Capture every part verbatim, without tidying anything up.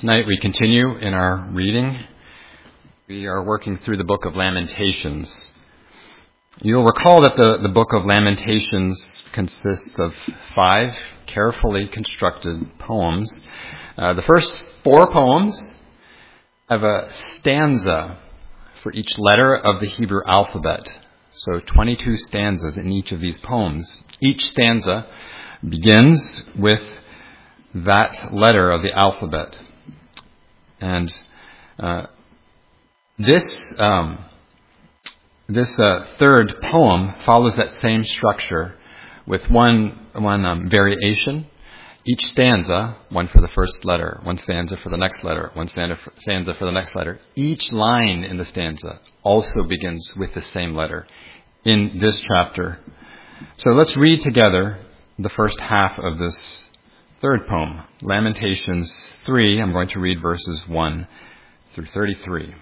Tonight we continue in our reading. We are working through the book of Lamentations. You'll recall that the, the book of Lamentations consists of five carefully constructed poems. Uh, the first four poems have a stanza for each letter of the Hebrew alphabet. So twenty-two stanzas in each of these poems. Each stanza begins with that letter of the alphabet. And uh, this um, this uh, third poem follows that same structure with one one um, variation. Each stanza, one for the first letter, one stanza for the next letter, one stanza for, stanza for the next letter. Each line in the stanza also begins with the same letter in this chapter. So let's read together the first half of this third poem, Lamentations three. I'm going to read verses one through thirty-three.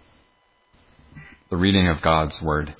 The reading of God's word.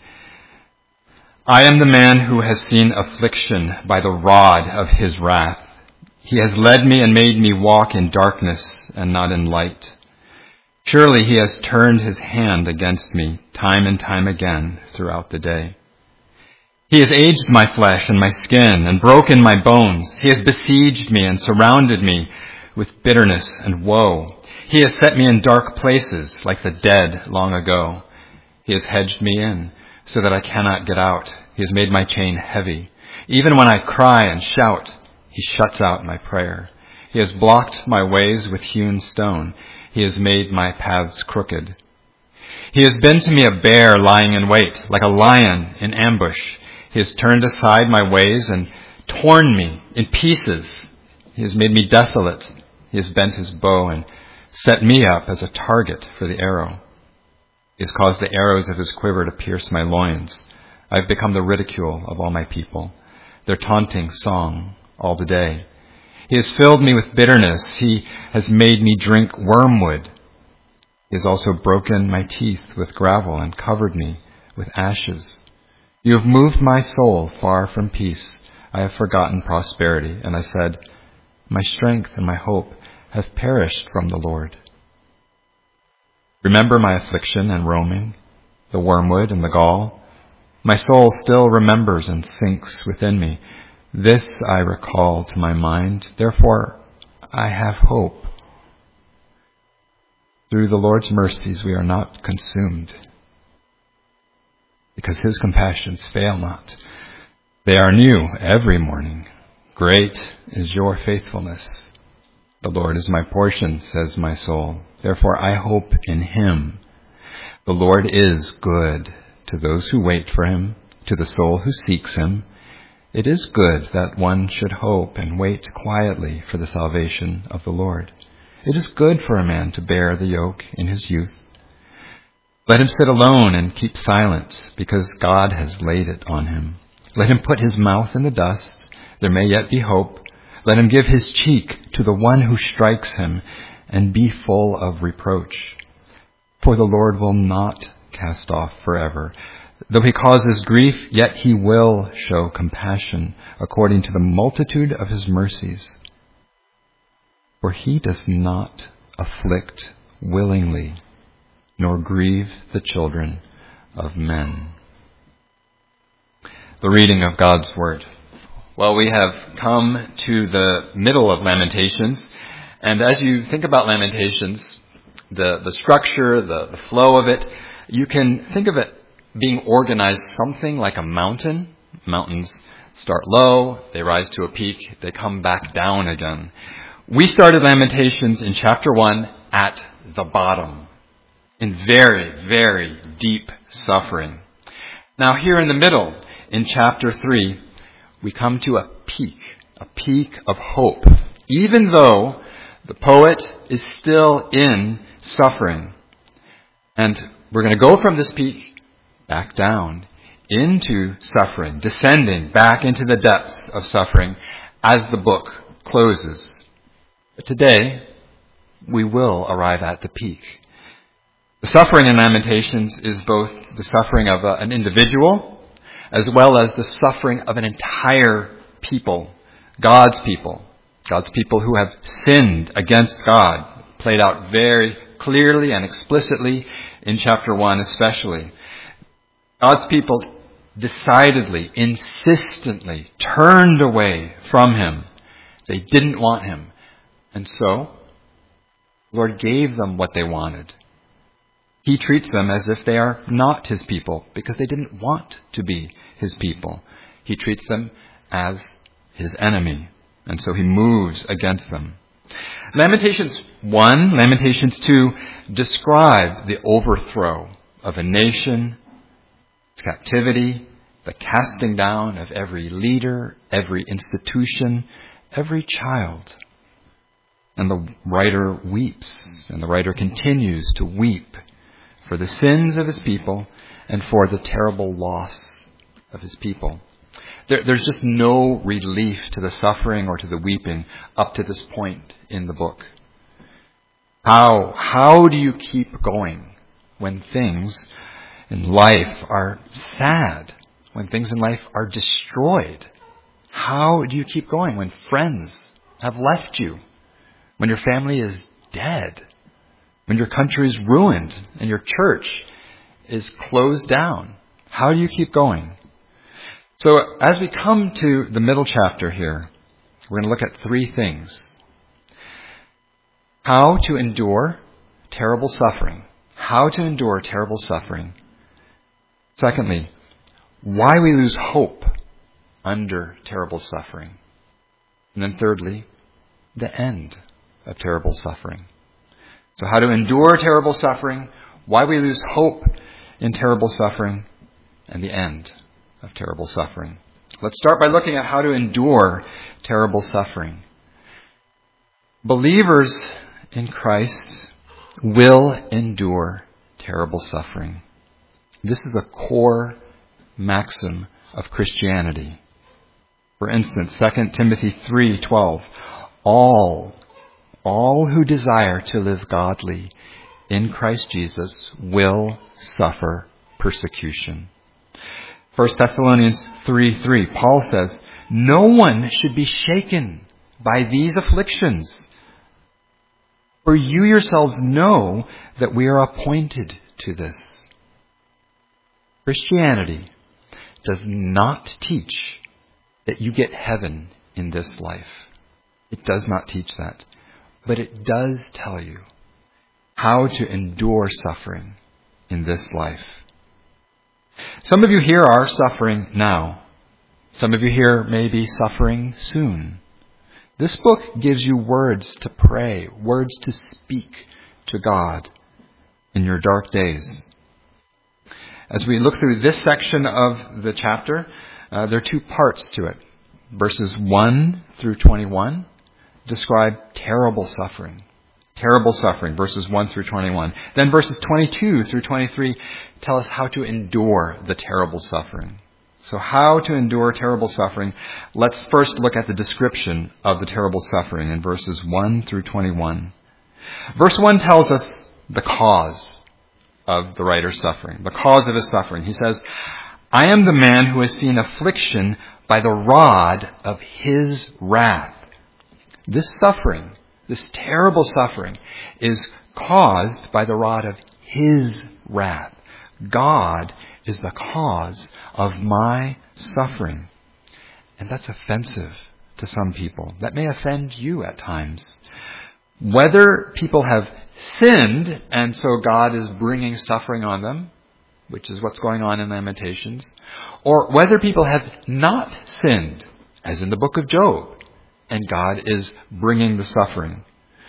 I am the man who has seen affliction by the rod of his wrath. He has led me and made me walk in darkness and not in light. Surely he has turned his hand against me time and time again throughout the day. He has aged my flesh and my skin and broken my bones. He has besieged me and surrounded me with bitterness and woe. He has set me in dark places like the dead long ago. He has hedged me in so that I cannot get out. He has made my chain heavy. Even when I cry and shout, he shuts out my prayer. He has blocked my ways with hewn stone. He has made my paths crooked. He has been to me a bear lying in wait, like a lion in ambush. He has turned aside my ways and torn me in pieces. He has made me desolate. He has bent his bow and set me up as a target for the arrow. He has caused the arrows of his quiver to pierce my loins. I have become the ridicule of all my people, their taunting song all the day. He has filled me with bitterness. He has made me drink wormwood. He has also broken my teeth with gravel and covered me with ashes. You have moved my soul far from peace. I have forgotten prosperity. And I said, my strength and my hope have perished from the Lord. Remember my affliction and roaming, the wormwood and the gall. My soul still remembers and sinks within me. This I recall to my mind. Therefore, I have hope. Through the Lord's mercies, we are not consumed, because his compassions fail not. They are new every morning. Great is your faithfulness. The Lord is my portion, says my soul. Therefore I hope in him. The Lord is good to those who wait for him, to the soul who seeks him. It is good that one should hope and wait quietly for the salvation of the Lord. It is good for a man to bear the yoke in his youth. Let him sit alone and keep silent, because God has laid it on him. Let him put his mouth in the dust. There may yet be hope. Let him give his cheek to the one who strikes him, and be full of reproach. For the Lord will not cast off forever. Though he causes grief, yet he will show compassion according to the multitude of his mercies. For he does not afflict willingly, nor grieve the children of men. The reading of God's word. Well, we have come to the middle of Lamentations, and as you think about Lamentations, the, the structure, the, the flow of it, you can think of it being organized something like a mountain. Mountains start low, they rise to a peak, they come back down again. We started Lamentations in chapter one at the bottom, in very, very deep suffering. Now here in the middle, in chapter three, we come to a peak, a peak of hope, even though the poet is still in suffering. And we're going to go from this peak back down into suffering, descending back into the depths of suffering as the book closes. But today, we will arrive at the peak. The suffering in Lamentations is both the suffering of a, an individual as well as the suffering of an entire people, God's people, God's people who have sinned against God, played out very clearly and explicitly in chapter one especially. God's people decidedly, insistently turned away from him. They didn't want him. And so, the Lord gave them what they wanted. He treats them as if they are not his people because they didn't want to be his people. He treats them as his enemy. And so he moves against them. Lamentations one, Lamentations two describe the overthrow of a nation, its captivity, the casting down of every leader, every institution, every child. And the writer weeps, and the writer continues to weep for the sins of his people and for the terrible loss of his people. There, there's just no relief to the suffering or to the weeping up to this point in the book. How, how do you keep going when things in life are sad, when things in life are destroyed? How do you keep going when friends have left you, when your family is dead, when your country is ruined and your church is closed down? How do you keep going? So as we come to the middle chapter here, we're going to look at three things. How to endure terrible suffering. How to endure terrible suffering. Secondly, why we lose hope under terrible suffering. And then thirdly, the end of terrible suffering. So how to endure terrible suffering, why we lose hope in terrible suffering, and the end of terrible suffering. Let's start by looking at how to endure terrible suffering. Believers in Christ will endure terrible suffering. This is a core maxim of Christianity. For instance, Second Timothy three twelve, all, all who desire to live godly in Christ Jesus will suffer persecution. First Thessalonians three three, Paul says, no one should be shaken by these afflictions, for you yourselves know that we are appointed to this. Christianity does not teach that you get heaven in this life. It does not teach that. But it does tell you how to endure suffering in this life. Some of you here are suffering now. Some of you here may be suffering soon. This book gives you words to pray, words to speak to God in your dark days. As we look through this section of the chapter, uh, there are two parts to it. Verses one through twenty-one describe terrible suffering. Terrible suffering, verses one through twenty-one. Then verses twenty-two through twenty-three tell us how to endure the terrible suffering. So how to endure terrible suffering? Let's first look at the description of the terrible suffering in verses one through twenty-one. Verse one tells us the cause of the writer's suffering, the cause of his suffering. He says, I am the man who has seen affliction by the rod of his wrath. This suffering, this terrible suffering, is caused by the rod of his wrath. God is the cause of my suffering. And that's offensive to some people. That may offend you at times. Whether people have sinned and so God is bringing suffering on them, which is what's going on in Lamentations, or whether people have not sinned, as in the book of Job, and God is bringing the suffering.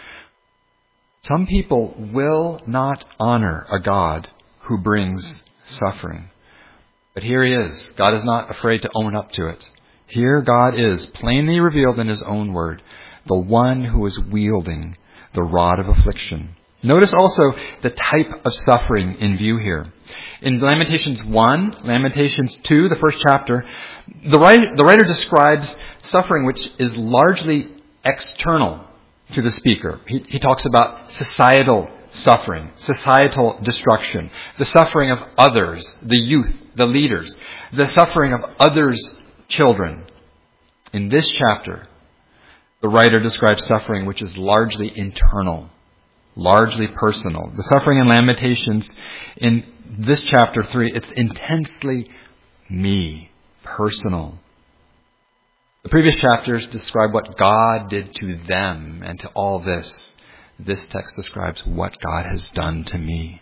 Some people will not honor a God who brings suffering. But here he is. God is not afraid to own up to it. Here God is, plainly revealed in his own word, the one who is wielding the rod of affliction. Notice also the type of suffering in view here. In Lamentations one, Lamentations two, the first chapter, the writer, the writer describes suffering which is largely external to the speaker. He, he talks about societal suffering, societal destruction, the suffering of others, the youth, the leaders, the suffering of others' children. In this chapter, the writer describes suffering which is largely internal largely personal. The suffering in Lamentations in this chapter three, it's intensely me, personal. The previous chapters describe what God did to them, and to all this, this text describes what God has done to me.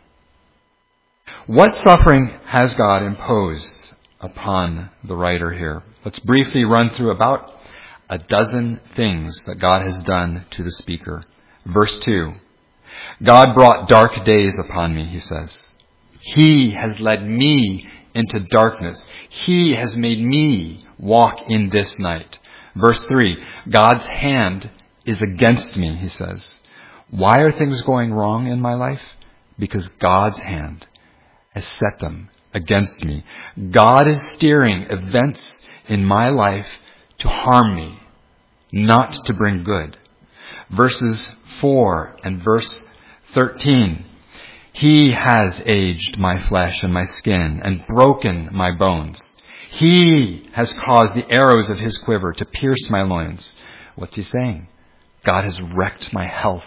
What suffering has God imposed upon the writer here? Let's briefly run through about a dozen things that God has done to the speaker. Verse two, God brought dark days upon me, he says. He has led me into darkness. He has made me walk in this night. Verse three, God's hand is against me, he says. Why are things going wrong in my life? Because God's hand has set them against me. God is steering events in my life to harm me, not to bring good. Verses four and verse thirteen. He has aged my flesh and my skin and broken my bones. He has caused the arrows of his quiver to pierce my loins. What's he saying? God has wrecked my health.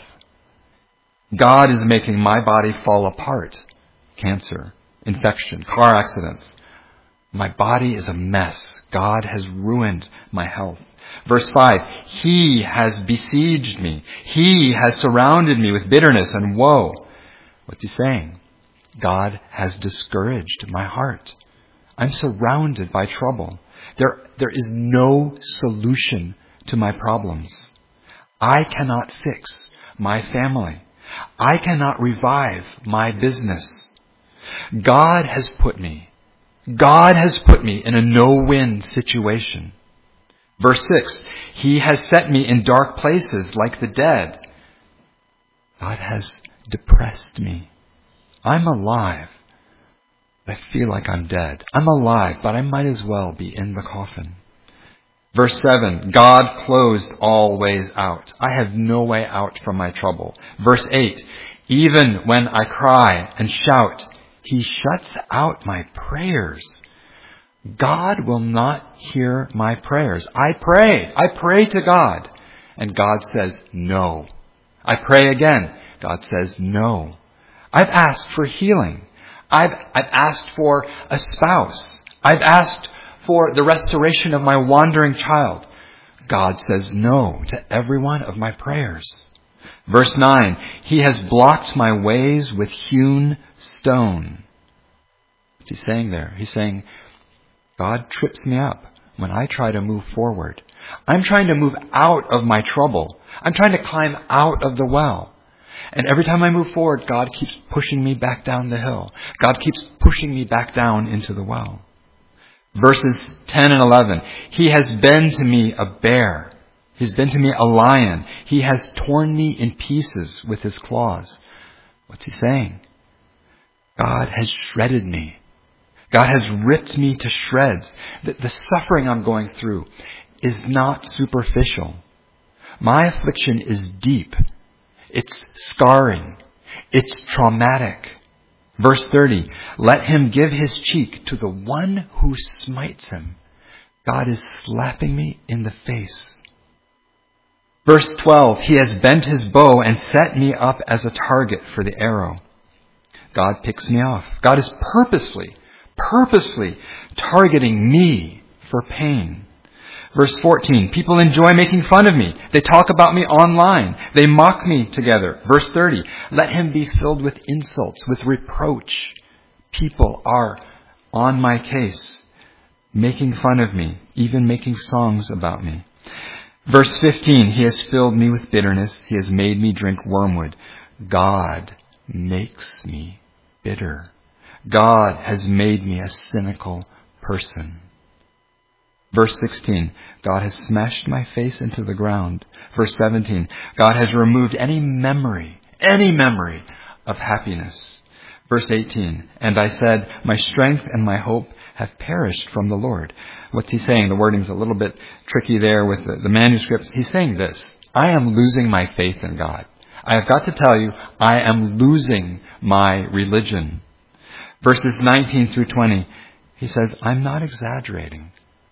God is making my body fall apart. Cancer, infection, car accidents. My body is a mess. God has ruined my health. Verse five, he has besieged me. He has surrounded me with bitterness and woe. What's he saying? God has discouraged my heart. I'm surrounded by trouble. There, there is no solution to my problems. I cannot fix my family. I cannot revive my business. God has put me, God has put me in a no-win situation. Verse six, he has set me in dark places like the dead. God has depressed me. I'm alive. I feel like I'm dead. I'm alive, but I might as well be in the coffin. Verse seven, God closed all ways out. I have no way out from my trouble. Verse eight, even when I cry and shout, he shuts out my prayers. God will not hear my prayers. I pray. I pray to God. And God says no. I pray again. God says no. I've asked for healing. I've, I've asked for a spouse. I've asked for the restoration of my wandering child. God says no to every one of my prayers. Verse nine, he has blocked my ways with hewn stone. What's he saying there? He's saying, God trips me up when I try to move forward. I'm trying to move out of my trouble. I'm trying to climb out of the well. And every time I move forward, God keeps pushing me back down the hill. God keeps pushing me back down into the well. Verses ten and eleven. He has been to me a bear. He's been to me a lion. He has torn me in pieces with his claws. What's he saying? God has shredded me. God has ripped me to shreds. The, the suffering I'm going through is not superficial. My affliction is deep. It's scarring. It's traumatic. Verse thirty, let him give his cheek to the one who smites him. God is slapping me in the face. Verse twelve, he has bent his bow and set me up as a target for the arrow. God picks me off. God is purposely, purposely targeting me for pain. Verse fourteen, people enjoy making fun of me. They talk about me online. They mock me together. Verse thirty, let him be filled with insults, with reproach. People are on my case, making fun of me, even making songs about me. Verse fifteen, he has filled me with bitterness. He has made me drink wormwood. God makes me bitter. God has made me a cynical person. Verse sixteen, God has smashed my face into the ground. Verse seventeen, God has removed any memory, any memory of happiness. Verse eighteen, and I said, my strength and my hope have perished from the Lord. What's he saying? The wording's a little bit tricky there with the, the manuscripts. He's saying this, I am losing my faith in God. I have got to tell you, I am losing my religion. Verses nineteen through twenty, he says, I'm not exaggerating.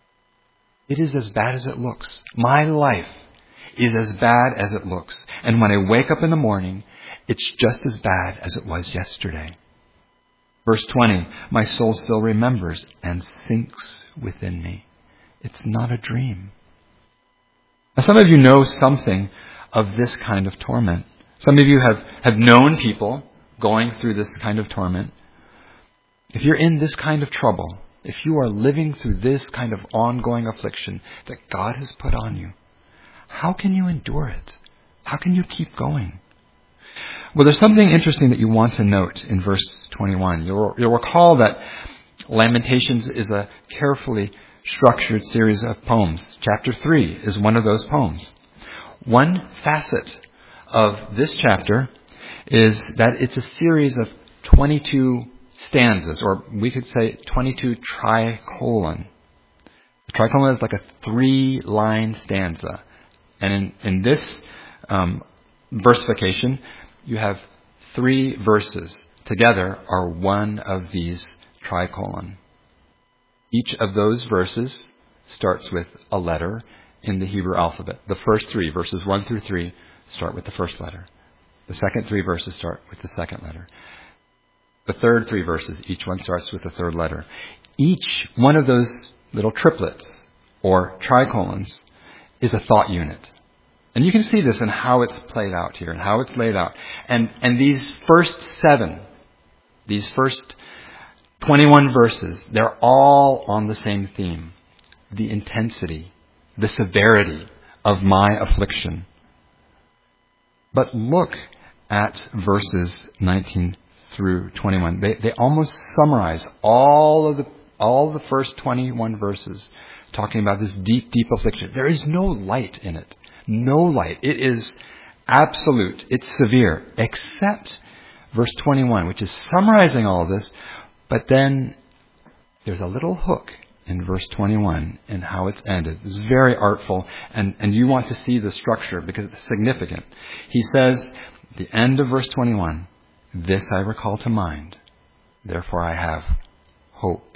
It is as bad as it looks. My life is as bad as it looks. And when I wake up in the morning, It's just as bad as it was yesterday. Verse twenty, my soul still remembers and thinks within me. It's not a dream. Now, some of you know something of this kind of torment. Some of you have, have known people going through this kind of torment. If you're in this kind of trouble, if you are living through this kind of ongoing affliction that God has put on you, how can you endure it? How can you keep going? Well, there's something interesting that you want to note in verse twenty-one. You'll, you'll recall that Lamentations is a carefully structured series of poems. Chapter three is one of those poems. One facet of this chapter is that it's a series of twenty-two stanzas, or we could say twenty-two tricolon. The tricolon is like a three-line stanza. And in, in this um, versification, you have three verses together are one of these tricolon. Each of those verses starts with a letter in the Hebrew alphabet. The first three, verses one through three, start with the first letter. The second three verses start with the second letter. The third three verses, each one starts with the third letter. Each one of those little triplets, or tricolons, is a thought unit. And you can see this in how it's played out here and how it's laid out. And, and these first seven, these first twenty-one verses, they're all on the same theme. The intensity, the severity of my affliction. But look at verses nineteen through twenty-one. They, they almost summarize all of the, all of the first twenty-one verses, talking about this deep, deep affliction. There is no light in it. No light. It is absolute. It's severe. Except verse twenty-one, which is summarizing all of this. But then there's a little hook in verse twenty-one and how it's ended. It's very artful. And, and you want to see the structure because it's significant. He says, at the end of verse twenty-one, this I recall to mind. Therefore I have hope.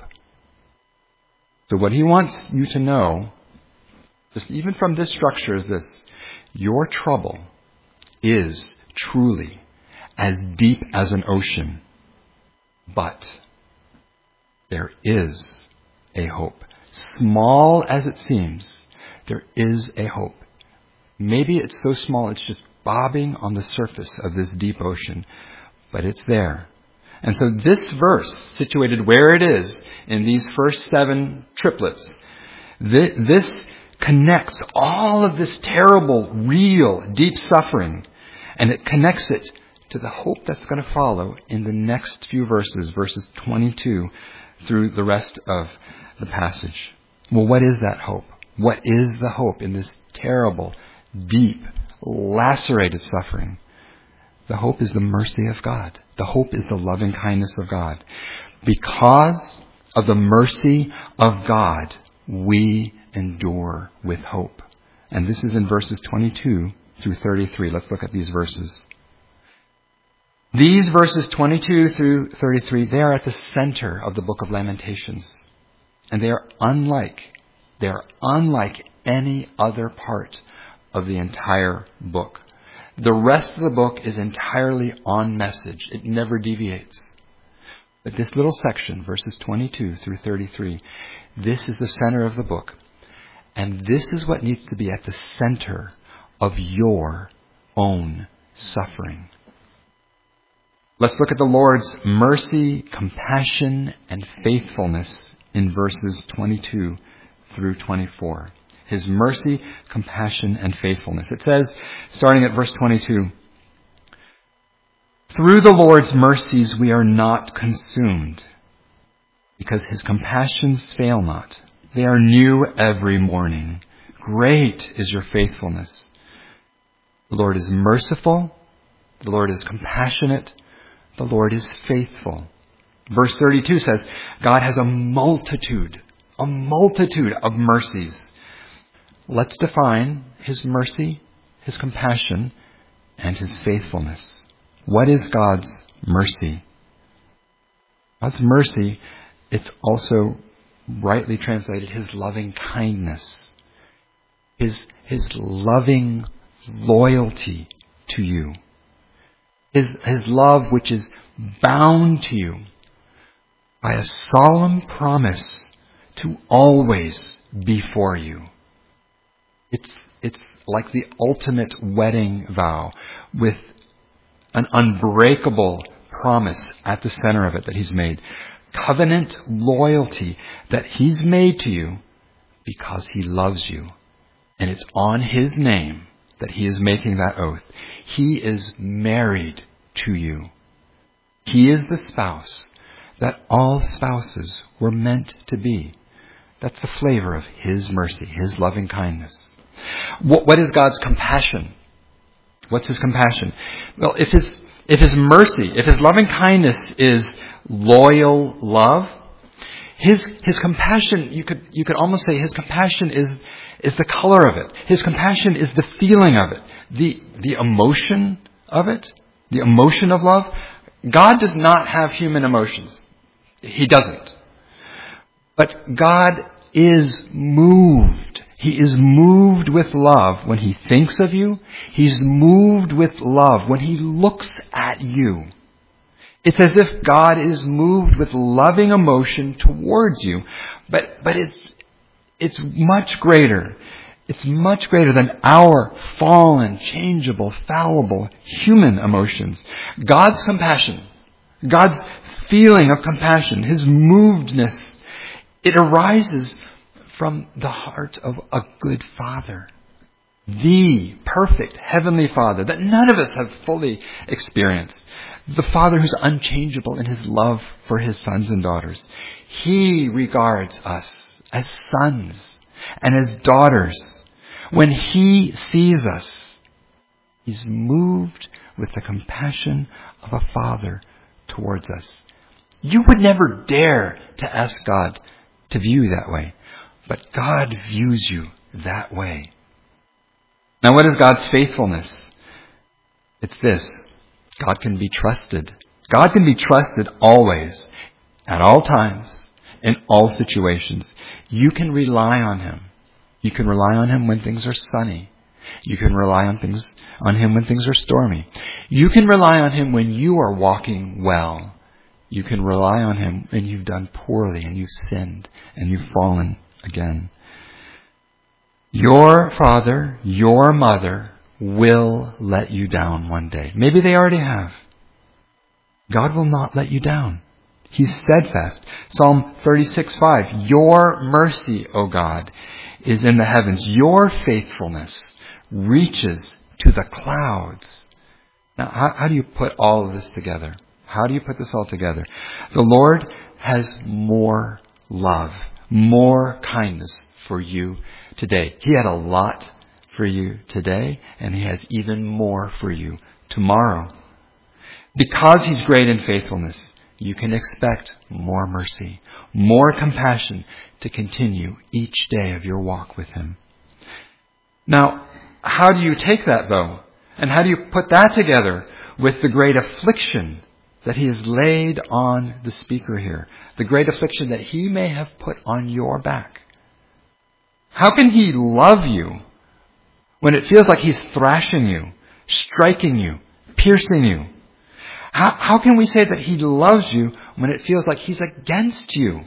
So what he wants you to know, just even from this structure, is this. Your trouble is truly as deep as an ocean, but there is a hope. Small as it seems, there is a hope. Maybe it's so small it's just bobbing on the surface of this deep ocean, but it's there. And so this verse, situated where it is in these first seven triplets, this connects all of this terrible, real, deep suffering, and it connects it to the hope that's going to follow in the next few verses, verses twenty-two through the rest of the passage. Well, what is that hope? What is the hope in this terrible, deep, lacerated suffering? The hope is the mercy of God. The hope is the loving kindness of God. Because of the mercy of God, we endure with hope. And this is in verses twenty-two through thirty-three. Let's look at these verses. These verses twenty-two through thirty-three, they are at the center of the book of Lamentations. And they are unlike, they are unlike any other part of the entire book. The rest of the book is entirely on message. It never deviates. But this little section, verses twenty-two through thirty-three, this is the center of the book. And this is what needs to be at the center of your own suffering. Let's look at the Lord's mercy, compassion, and faithfulness in verses twenty-two through twenty-four. His mercy, compassion, and faithfulness. It says, starting at verse twenty-two, through the Lord's mercies we are not consumed, because his compassions fail not. They are new every morning. Great is your faithfulness. The Lord is merciful. The Lord is compassionate. The Lord is faithful. Verse thirty-two says, God has a multitude, a multitude of mercies. Let's define his mercy, his compassion, and his faithfulness. What is God's mercy? God's mercy, it's also rightly translated his loving kindness, his, his loving loyalty to you. His, his love which is bound to you by a solemn promise to always be for you. It's, it's like the ultimate wedding vow with an unbreakable promise at the center of it that He's made. Covenant loyalty that He's made to you because He loves you. And it's on His name that He is making that oath. He is married to you. He is the spouse that all spouses were meant to be. That's the flavor of His mercy, His loving kindness. What, what is God's compassion? What's His compassion? Well, if His, if His mercy, if His loving kindness is loyal love, His, His compassion, you could, you could almost say His compassion is, is the color of it. His compassion is the feeling of it. The, the emotion of it. The emotion of love. God does not have human emotions. He doesn't. But God is moved. He is moved with love when He thinks of you. He's moved with love when He looks at you. It's as if God is moved with loving emotion towards you. But, but it's, it's much greater. It's much greater than our fallen, changeable, fallible human emotions. God's compassion, God's feeling of compassion, His movedness, it arises from the heart of a good Father. The perfect Heavenly Father that none of us have fully experienced. The Father who's unchangeable in His love for His sons and daughters. He regards us as sons and as daughters. When He sees us, He's moved with the compassion of a Father towards us. You would never dare to ask God to view you that way. But God views you that way. Now, what is God's faithfulness? It's this. God can be trusted. God can be trusted always, at all times, in all situations. You can rely on Him. You can rely on Him when things are sunny. You can rely on things on Him when things are stormy. You can rely on Him when you are walking well. You can rely on Him when you've done poorly and you've sinned and you've fallen again. Your father, your mother will let you down one day. Maybe they already have. God will not let you down. He's steadfast. Psalm thirty-six five. Your mercy, O God, is in the heavens. Your faithfulness reaches to the clouds. Now, how, how do you put all of this together? How do you put this all together? The Lord has more love, more kindness for you today. He had a lot for you today, and He has even more for you tomorrow. Because He's great in faithfulness, you can expect more mercy, more compassion to continue each day of your walk with Him. Now, how do you take that, though? And how do you put that together with the great affliction that He has laid on the speaker here? The great affliction that He may have put on your back. How can He love you when it feels like He's thrashing you, striking you, piercing you? How, how can we say that He loves you when it feels like He's against you?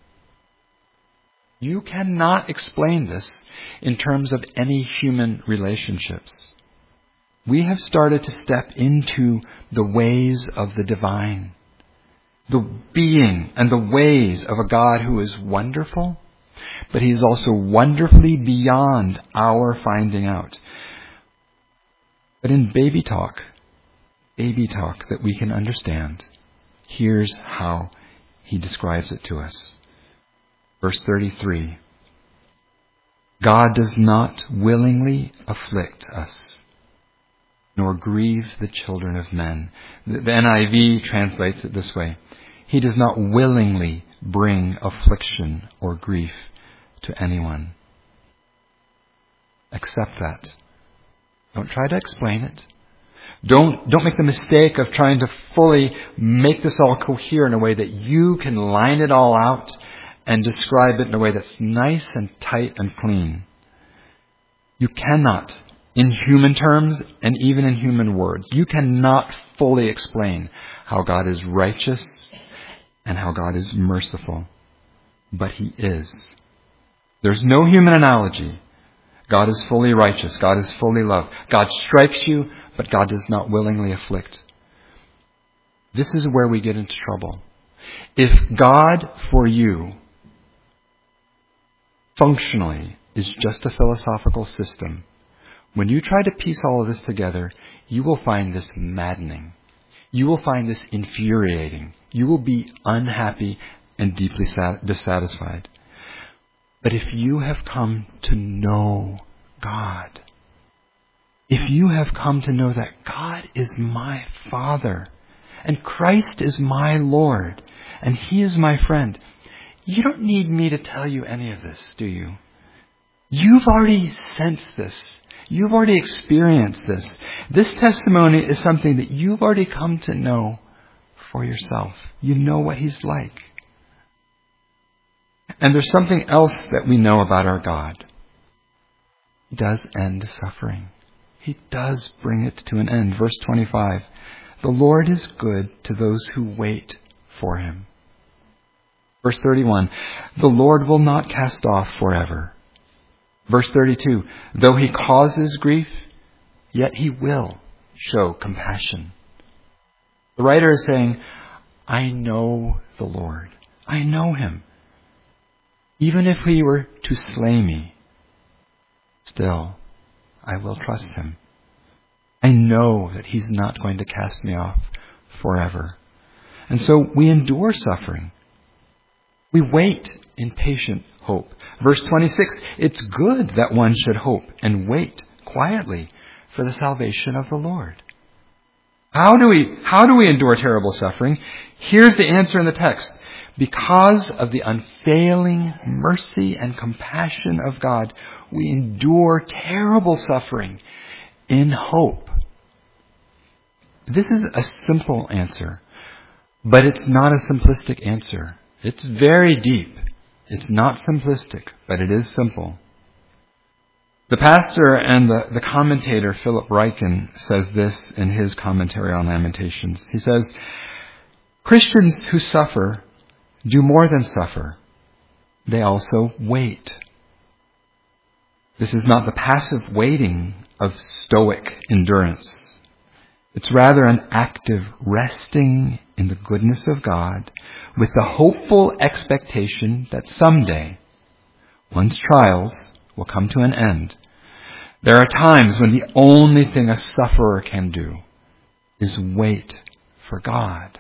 You cannot explain this in terms of any human relationships. We have started to step into the ways of the divine, the being and the ways of a God who is wonderful, but He's also wonderfully beyond our finding out. But in baby talk, baby talk that we can understand, here's how He describes it to us. Verse thirty-three. God does not willingly afflict us, nor grieve the children of men. The N I V translates it this way. He does not willingly bring affliction or grief to anyone. Accept that. Don't try to explain it. Don't, don't make the mistake of trying to fully make this all cohere in a way that you can line it all out and describe it in a way that's nice and tight and clean. You cannot in human terms and even in human words. You cannot fully explain how God is righteous and how God is merciful. But He is. There's no human analogy. God is fully righteous. God is fully love. God strikes you, but God does not willingly afflict. This is where we get into trouble. If God for you functionally is just a philosophical system, when you try to piece all of this together, you will find this maddening. You will find this infuriating. You will be unhappy and deeply dissatisfied. But if you have come to know God, if you have come to know that God is my Father, and Christ is my Lord, and He is my friend, you don't need me to tell you any of this, do you? You've already sensed this. You've already experienced this. This testimony is something that you've already come to know for yourself. You know what He's like. And there's something else that we know about our God. He does end suffering. He does bring it to an end. Verse twenty-five, the Lord is good to those who wait for Him. Verse thirty-one, the Lord will not cast off forever. Verse thirty-two, though He causes grief, yet He will show compassion. The writer is saying, I know the Lord. I know Him. Even if He were to slay me, still, I will trust Him. I know that He's not going to cast me off forever. And so we endure suffering. We wait in patient hope. Verse twenty-six, it's good that one should hope and wait quietly for the salvation of the Lord. How do we, how do we endure terrible suffering? Here's the answer in the text. Because of the unfailing mercy and compassion of God, we endure terrible suffering in hope. This is a simple answer, but it's not a simplistic answer. It's very deep. It's not simplistic, but it is simple. The pastor and the, the commentator, Philip Ryken, says this in his commentary on Lamentations. He says, Christians who suffer do more than suffer. They also wait. This is not the passive waiting of stoic endurance. It's rather an active resting in the goodness of God with the hopeful expectation that someday, one's trials will come to an end. There are times when the only thing a sufferer can do is wait for God.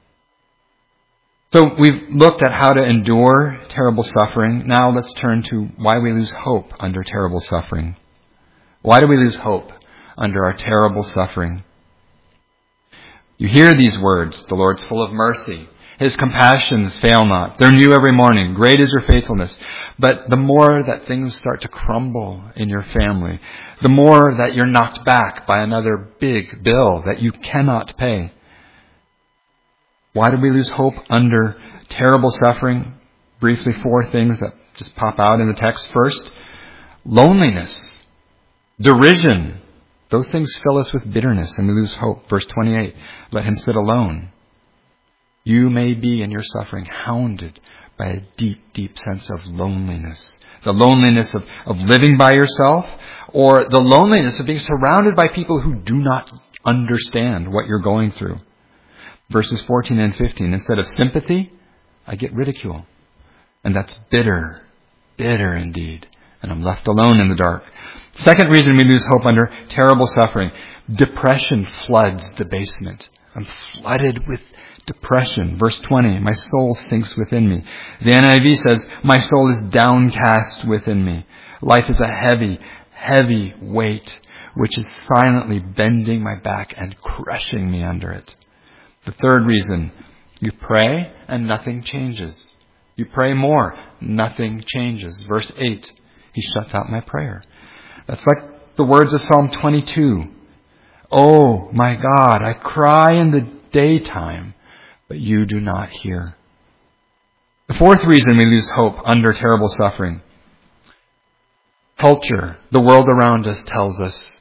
So we've looked at how to endure terrible suffering. Now let's turn to why we lose hope under terrible suffering. Why do we lose hope under our terrible suffering? You hear these words, the Lord's full of mercy. His compassions fail not. They're new every morning. Great is your faithfulness. But the more that things start to crumble in your family, the more that you're knocked back by another big bill that you cannot pay. Why do we lose hope under terrible suffering? Briefly, four things that just pop out in the text. First, loneliness, derision. Those things fill us with bitterness and we lose hope. Verse twenty-eight, let him sit alone. You may be in your suffering hounded by a deep, deep sense of loneliness. The loneliness of, of living by yourself, or the loneliness of being surrounded by people who do not understand what you're going through. Verses fourteen and fifteen, instead of sympathy, I get ridicule. And that's bitter, bitter indeed. And I'm left alone in the dark. Second reason we lose hope under terrible suffering, depression floods the basement. I'm flooded with depression. Verse twenty, my soul sinks within me. The N I V says, my soul is downcast within me. Life is a heavy, heavy weight, which is silently bending my back and crushing me under it. The third reason, you pray and nothing changes. You pray more, nothing changes. Verse eight, he shuts out my prayer. That's like the words of Psalm twenty-two. Oh, my God, I cry in the daytime, but you do not hear. The fourth reason we lose hope under terrible suffering. Culture, the world around us tells us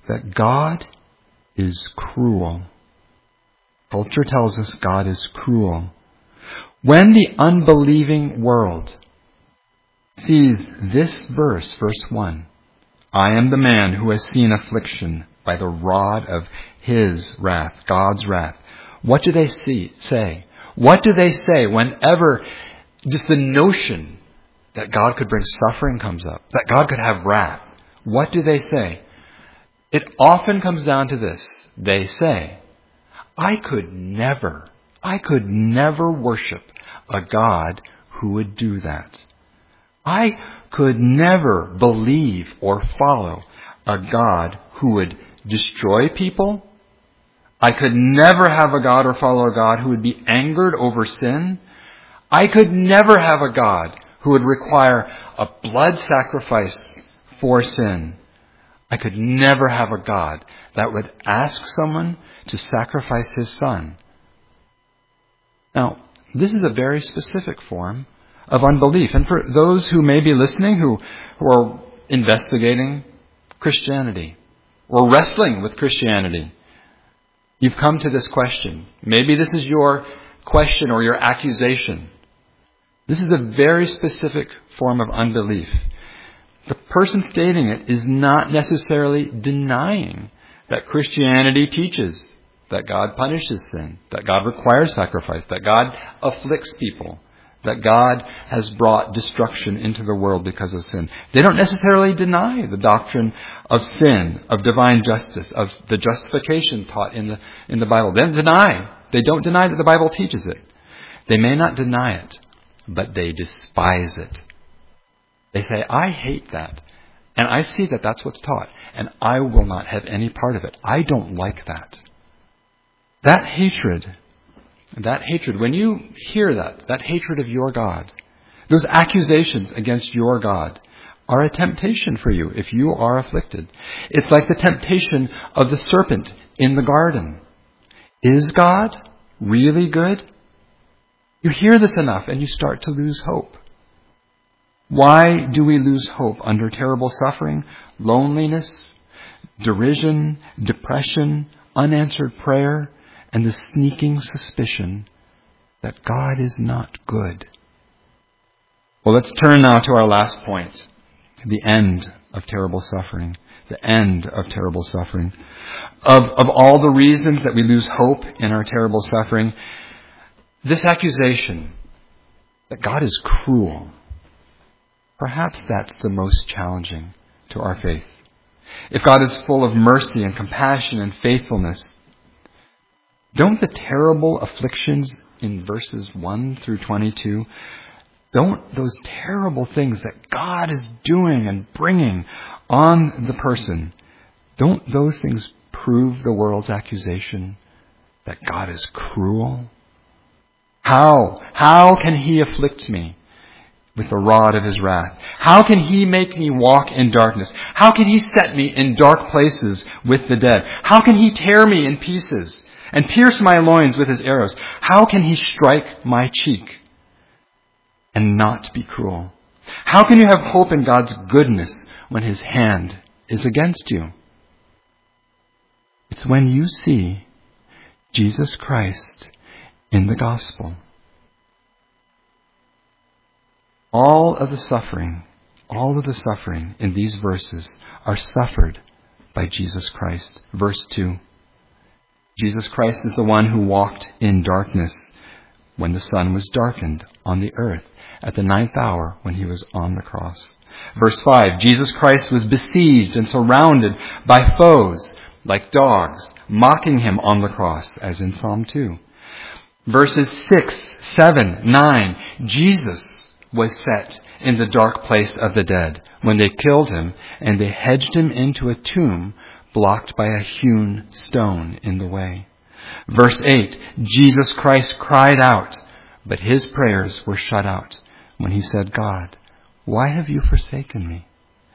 that God is cruel. Culture tells us God is cruel. When the unbelieving world sees this verse, verse one, I am the man who has seen affliction by the rod of his wrath, God's wrath. What do they see, say? What do they say whenever just the notion that God could bring suffering comes up, that God could have wrath? What do they say? It often comes down to this. They say, I could never, I could never worship a God who would do that. I could never believe or follow a God who would destroy people. I could never have a God or follow a God who would be angered over sin. I could never have a God who would require a blood sacrifice for sin. I could never have a God that would ask someone to sacrifice his son. Now, this is a very specific form of unbelief. And for those who may be listening who, who are investigating Christianity or wrestling with Christianity, you've come to this question. Maybe this is your question or your accusation. This is a very specific form of unbelief. The person stating it is not necessarily denying that Christianity teaches that God punishes sin, that God requires sacrifice, that God afflicts people, that God has brought destruction into the world because of sin. They don't necessarily deny the doctrine of sin, of divine justice, of the justification taught in the in the Bible. They don't deny. They don't deny that the Bible teaches it. They may not deny it, but they despise it. They say, I hate that. And I see that that's what's taught. And I will not have any part of it. I don't like that. That hatred, that hatred, when you hear that, that hatred of your God, those accusations against your God are a temptation for you if you are afflicted. It's like the temptation of the serpent in the garden. Is God really good? You hear this enough and you start to lose hope. Why do we lose hope under terrible suffering, loneliness, derision, depression, unanswered prayer, and the sneaking suspicion that God is not good? Well, let's turn now to our last point, the end of terrible suffering. The end of terrible suffering. Of, of all the reasons that we lose hope in our terrible suffering, this accusation that God is cruel, perhaps that's the most challenging to our faith. If God is full of mercy and compassion and faithfulness, don't the terrible afflictions in verses one through twenty-two, don't those terrible things that God is doing and bringing on the person, don't those things prove the world's accusation that God is cruel? How? How can he afflict me with the rod of his wrath? How can he make me walk in darkness? How can he set me in dark places with the dead? How can he tear me in pieces and pierce my loins with his arrows? How can he strike my cheek and not be cruel? How can you have hope in God's goodness when his hand is against you? It's when you see Jesus Christ in the gospel. All of the suffering, all of the suffering in these verses are suffered by Jesus Christ. Verse two. Jesus Christ is the one who walked in darkness when the sun was darkened on the earth at the ninth hour when he was on the cross. Verse five. Jesus Christ was besieged and surrounded by foes like dogs, mocking him on the cross, as in Psalm two. Verses six, seven, nine. Jesus was set in the dark place of the dead when they killed him and they hedged him into a tomb blocked by a hewn stone in the way. Verse eight, Jesus Christ cried out, but his prayers were shut out when he said, God, why have you forsaken me?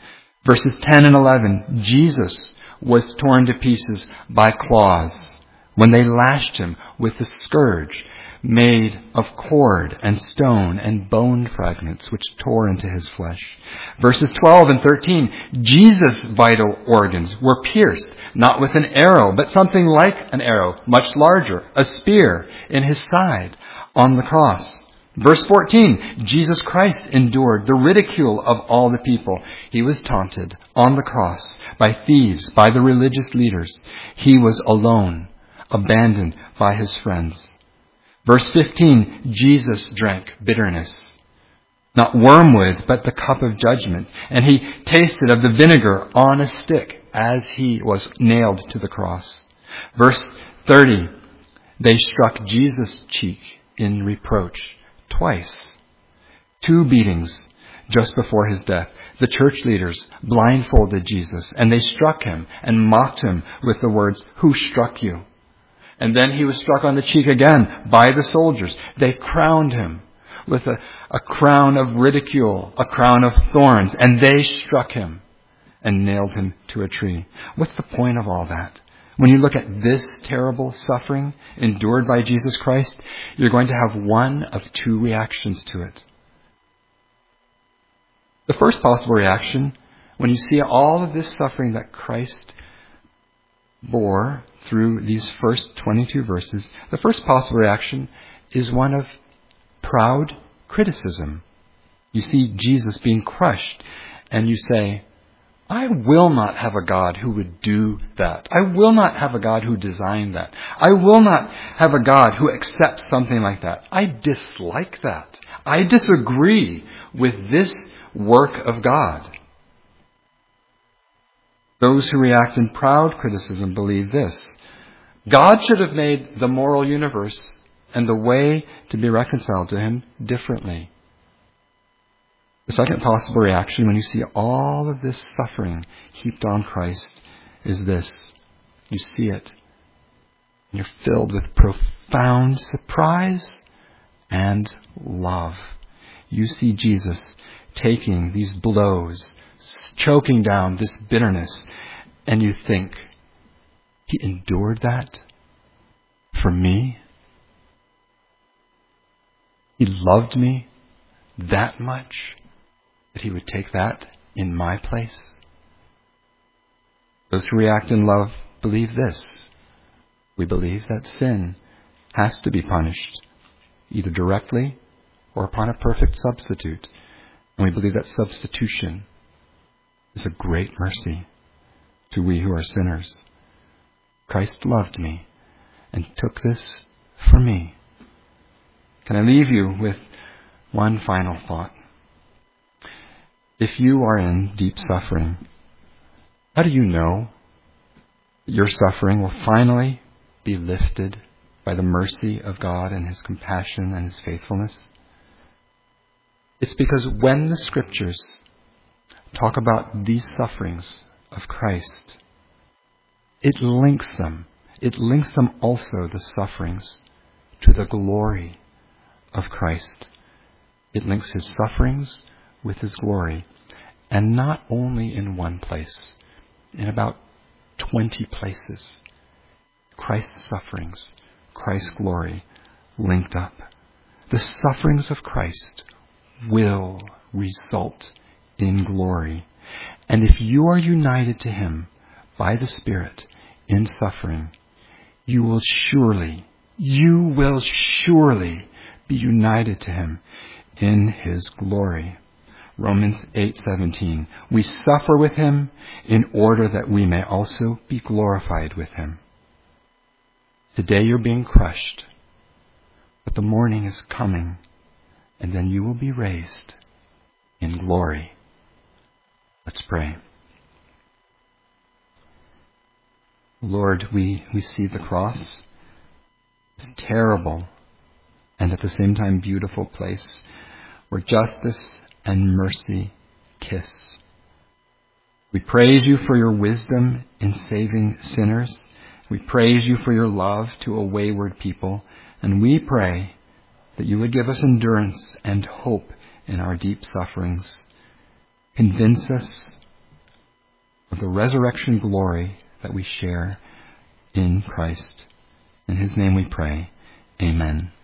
Verses ten and eleven, Jesus was torn to pieces by claws when they lashed him with the scourge made of cord and stone and bone fragments which tore into his flesh. Verses twelve and thirteen, Jesus' vital organs were pierced, not with an arrow, but something like an arrow, much larger, a spear in his side on the cross. Verse fourteen, Jesus Christ endured the ridicule of all the people. He was taunted on the cross by thieves, by the religious leaders. He was alone, abandoned by his friends. Verse fifteen, Jesus drank bitterness, not wormwood, but the cup of judgment. And he tasted of the vinegar on a stick as he was nailed to the cross. Verse thirty, they struck Jesus' cheek in reproach twice. Two beatings just before his death. The church leaders blindfolded Jesus, and they struck him and mocked him with the words, "Who struck you?" And then he was struck on the cheek again by the soldiers. They crowned him with a, a crown of ridicule, a crown of thorns, and they struck him and nailed him to a tree. What's the point of all that? When you look at this terrible suffering endured by Jesus Christ, you're going to have one of two reactions to it. The first possible reaction, when you see all of this suffering that Christ bore through these first twenty-two verses, the first possible reaction is one of proud criticism. You see Jesus being crushed, and you say, I will not have a God who would do that. I will not have a God who designed that. I will not have a God who accepts something like that. I dislike that. I disagree with this work of God. Those who react in proud criticism believe this: God should have made the moral universe and the way to be reconciled to him differently. The second possible reaction when you see all of this suffering heaped on Christ is this. You see it, and you're filled with profound surprise and love. You see Jesus taking these blows, choking down this bitterness, and you think, he endured that for me? He loved me that much that he would take that in my place? Those who react in love believe this. We believe that sin has to be punished, either directly or upon a perfect substitute. And we believe that substitution is a great mercy to we who are sinners. Christ loved me and took this for me. Can I leave you with one final thought? If you are in deep suffering, how do you know that your suffering will finally be lifted by the mercy of God and his compassion and his faithfulness? It's because when the scriptures talk about these sufferings of Christ, it links them. It links them also, the sufferings, to the glory of Christ. It links his sufferings with his glory. And not only in one place, in about twenty places. Christ's sufferings, Christ's glory linked up. The sufferings of Christ will result in glory. And if you are united to him by the Spirit in suffering, you will surely, you will surely be united to him in his glory. Romans eight seventeen. We suffer with him in order that we may also be glorified with him. Today you're being crushed, but the morning is coming, and then you will be raised in glory. Let's pray. Lord, we, we see the cross, this terrible and at the same time beautiful place where justice and mercy kiss. We praise you for your wisdom in saving sinners. We praise you for your love to a wayward people. And we pray that you would give us endurance and hope in our deep sufferings. Convince us of the resurrection glory that we share in Christ. In his name we pray. Amen.